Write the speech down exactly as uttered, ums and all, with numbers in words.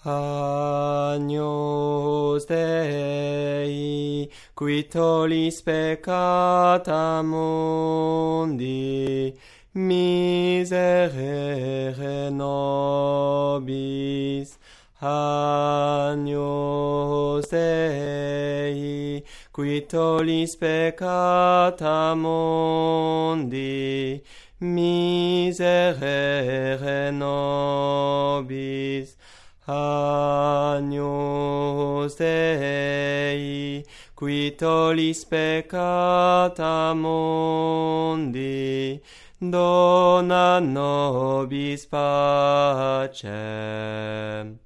Agnus Dei, qui tollis peccata mundi, miserere nobis. Agnus Dei, qui tollis peccata mundi, miserere nobis. Agnus Dei, qui tollis peccata mundi, dona nobis pacem.